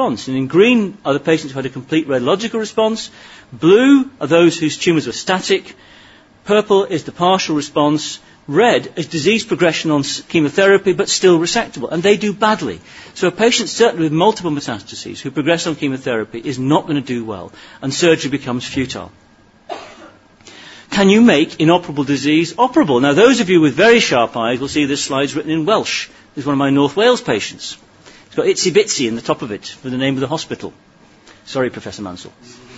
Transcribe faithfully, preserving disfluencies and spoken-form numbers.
response. And in green are the patients who had a complete radiological response. Blue are those whose tumours were static. Purple is the partial response. Red is disease progression on chemotherapy but still resectable, and they do badly. So a patient certainly with multiple metastases who progress on chemotherapy is not going to do well, and surgery becomes futile. Can you make inoperable disease operable? Now, those of you with very sharp eyes will see this slide's written in Welsh. This is one of my North Wales patients. It's got Itsy Bitsy in the top of it for the name of the hospital. Sorry, Professor Mansell.